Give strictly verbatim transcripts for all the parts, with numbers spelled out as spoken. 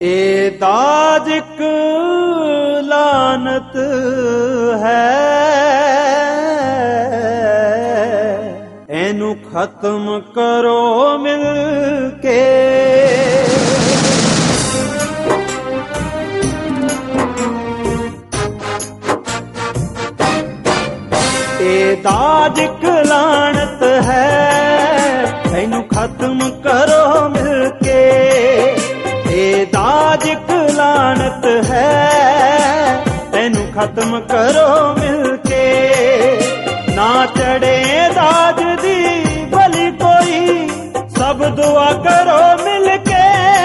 ਇਹ ਦਾਜ ਇੱਕ ਲਾਨਤ ਹੈ, ਇਹਨੂੰ ਖਤਮ ਕਰੋ ਮਿਲ ਕੇ। ਇਹ ਦਾਜ ਇੱਕ ਲਾਨਤ ਹੈ, ਇਹਨੂੰ ਖਤਮ ਕਰੋ ਮਿਲ ਕੇ। ਇਹ ਦਾਜ ਇੱਕ ਲਾਨਤ ਹੈ, ਇਹਨੂੰ ਖਤਮ ਕਰੋ ਮਿਲ ਕੇ। ਨਾ ਚੜੇ ਦਾਜ ਦੀ ਬਲੀ ਕੋਈ, ਸਭ ਦੁਆ ਕਰੋ ਮਿਲ ਕੇ।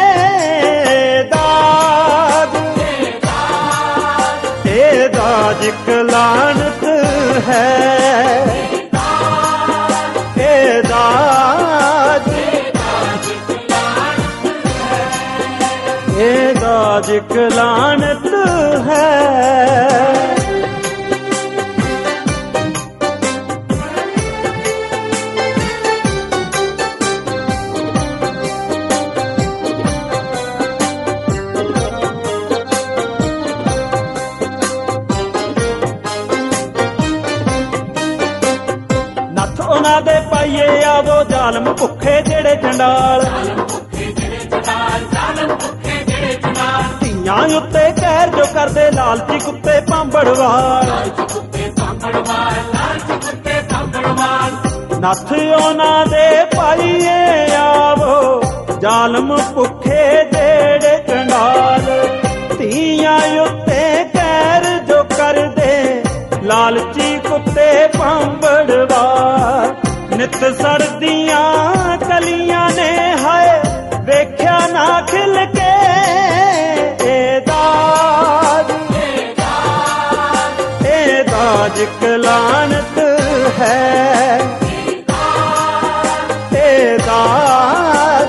ਦਾਜ ਇਹ ਦਾਜ ਇੱਕ ਲਾਨਤ ਹੈ, ਇਹ ਦਾਜ ਇਹ ਦਾਜ ਇੱਕ ਲਾਨਤ ਹੈ। ਨੱਥ ਉਹਨਾਂ ਦੇ ਪਾਈਏ ਆਵੋ ਜ਼ਾਲਮ ਭੁੱਖੇ ਜਿਹੜੇ ਚੰਡਾਲ, ਧੀਆਂ ਉੱਤੇ ਕਹਿਰ ਜੋ ਕਰਦੇ ਲਾਲਚੀ ਕੁੱਤੇ ਭਾਂਬੜਵਾਲ। ਨੱਥ ਉਹਨਾਂ ਦੇ ਪਾਈਏ ਆਵੋ ਜ਼ਾਲਮ ਭੁੱਖੇ ਜਿਹੜੇ ਚੰਡਾਲ, ਧੀਆਂ ਉੱਤੇ ਕਹਿਰ ਜੋ ਕਰਦੇ ਲਾਲਚੀ ਕੁੱਤੇ ਭਾਂਬੜਵਾਲ। ਨਿੱਤ ਸੜਦੀਆਂ ਕਲੀਆਂ ਨੇ ਹਾਏ ਵੇਖਿਆ ਨਾ ਖਿਲ ਕੇ। ਇਹ ਦਾਜ ਇਹ ਦਾਜ ਇੱਕ ਲਾਨਤ ਹੈ, ਇਹ ਦਾਜ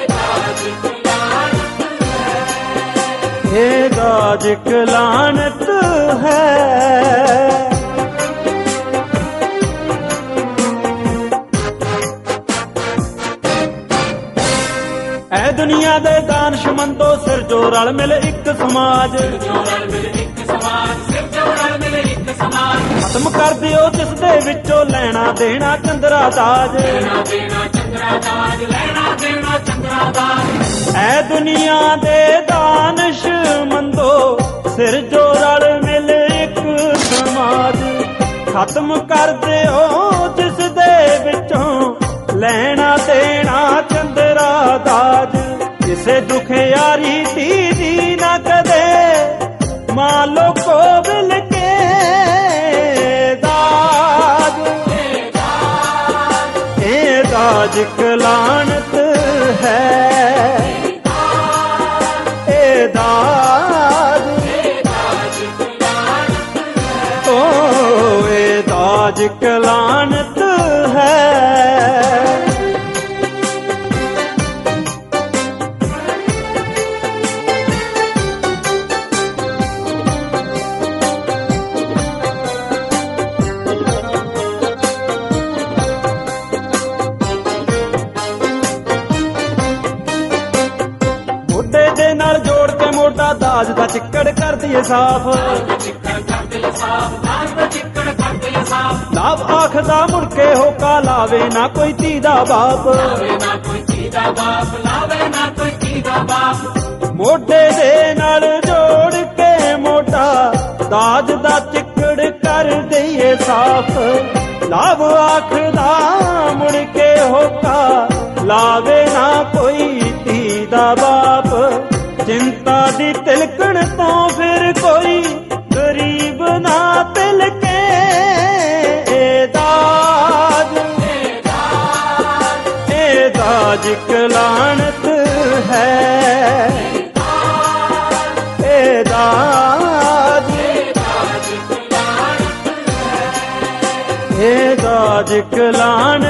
ਇਹ ਦਾਜ ਇੱਕ ਲਾਨਤ ਹੈ। ਐ ਦੁਨੀਆ ਦੇ ਦਾਨਸ਼ਮੰਦੋ ਸਿਰ ਜੋ ਰਲ ਮਿਲ ਇੱਕ ਸਮਾਜ, ਖਤਮ ਕਰ ਦਿਓ ਜਿਸ ਦੇ ਵਿੱਚੋਂ ਲੈਣਾ ਦੇਣਾ ਚੰਦਰਾ ਦਾਜ। ਐ ਦੁਨੀਆ ਦੇ ਦਾਨਸ਼ਮੰਦੋ ਸਿਰ ਜੋ ਰਲ ਮਿਲ ਇੱਕ ਸਮਾਜ, ਖਤਮ ਕਰ ਦਿਓ ਜਿਸ ਦੇ ਵਿੱਚੋਂ ਲੈਣਾ ਦੇਣਾ ਚੰਦਰਾ ਦਾਜ। ਕਿਸੇ ਦੁਖਿਆਰੀ ਧੀ ਦੀ ਨਾ ਕਦੇ ਮਾਂ ਲੋਕੋ ਮਿਲ ਕੇ। ਦਾਜ ਇਹ ਦਾਜ ਇੱਕ ਲਾਨਤ ਹੈ, ਇਹ ਦਾਜ ਓ ਇਹ ਦਾਜ ਇੱਕ ਲਾਨਤ ਹੈ। ਮੋਢੇ ਦੇ ਨਾਲ ਜੋੜ ਕੇ ਮੋਢਾ ਦਾਜ ਦਾ ਚਿੱਕੜ ਕਰ ਦਈਏ ਸਾਫ਼। ਲਾਭ ਆਖਦਾ ਮੁੜ ਕੇ ਹੋਕਾ ਲਾਵੇ ਨਾ ਕੋਈ ਧੀ ਦਾ ਬਾਪ। ਮੋਢੇ ਦੇ ਨਾਲ ਜੋੜ ਕੇ ਮੋਢਾ ਦਾਜ ਦਾ ਚਿੱਕੜ ਕਰ ਦਈਏ ਸਾਫ਼। ਲਾਭ ਆਖਦਾ ਮੁੜ ਕੇ ਹੋਕਾ ਲਾਵੇ ਨਾ ਕੋਈ ਧੀ ਦਾ ਬਾਪ। ਚਿੰਤਾ ਦੀ ਤਿਲਕਣ ਤੋਂ ਫਿਰ ਕੋਈ ਗਰੀਬ ਨਾ ਤਿਲਕੇ। ਇਹ ਦਾਜ ਇਹ ਦਾਜ ਇੱਕ ਲਾਨਤ ਹੈ, ਇਹ ਦਾਜ ਇਹ ਦਾਜ ਇੱਕ ਲਾਨਤ